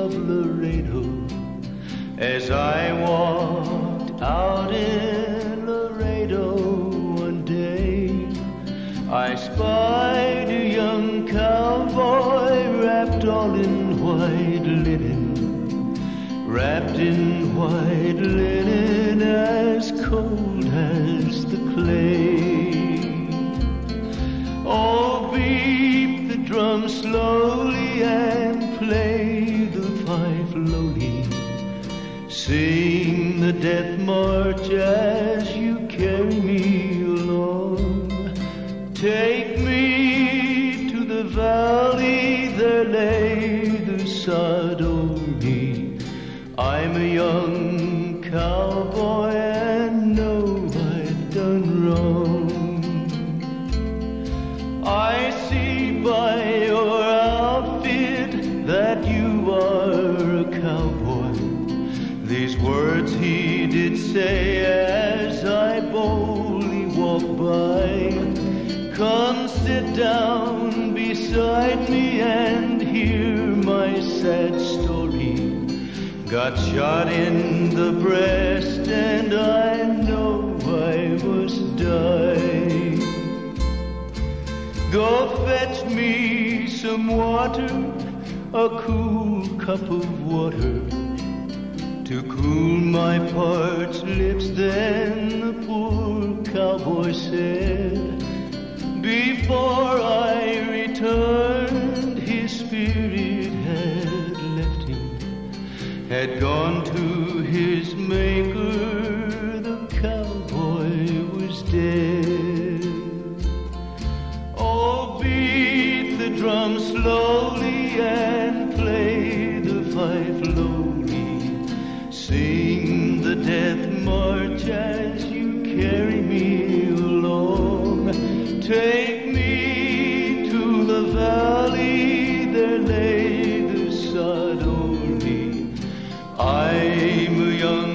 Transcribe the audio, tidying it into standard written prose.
of Laredo. As I walked out in Laredo one day, I spied a young cowboy wrapped all in white linen, wrapped in white linen as cold as the clay. Oh, beat the drum slowly and play the fife lowly. Sing the death march as you carry me along. Take me to the valley, there lay the sod over me. I'm a young cowboy and know I've done wrong. I see by your outfit that you are a cowboy. These words he did say as I boldly walked by. Come sit down beside me and hear my sad story. Got shot in the breast and I know I must die. Go fetch me some water, a cool cup of water, to cool my parched lips. Then the poor cowboy said, before I returned, his spirit had left him, had gone to his maker, the cowboy was dead. Oh, beat the drum slowly and play the fife lowly. Sing the death march as you carry me along. Take me to the valley, there lay the sod over me. I'm a young